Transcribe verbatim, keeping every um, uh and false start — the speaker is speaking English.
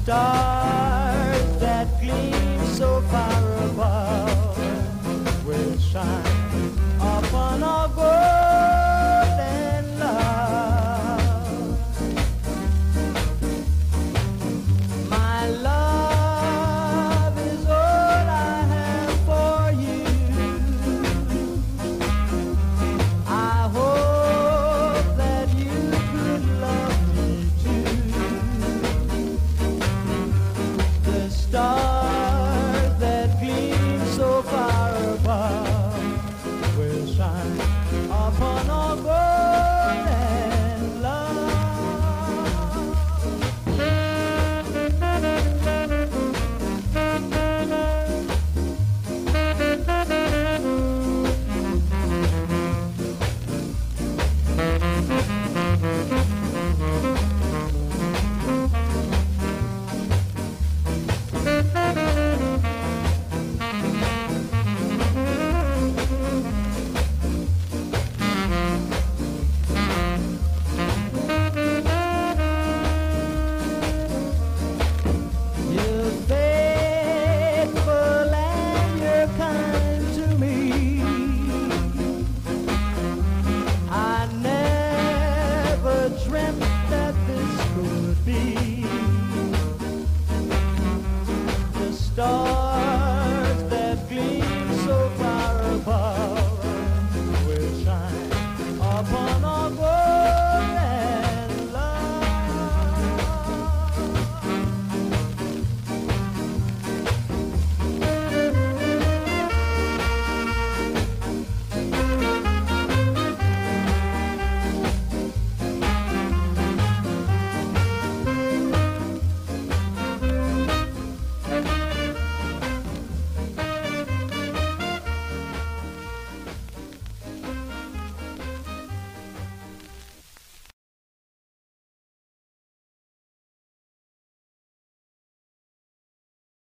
stars that gleam so far above will shine upon our golden love. My love is all I have for you. I hope that you could love me too. The stars that gleam so far above will shine upon our golden love. You're faithful and you're kind to me. I never dreamt that this could be. The stars that gleam so far above will shine upon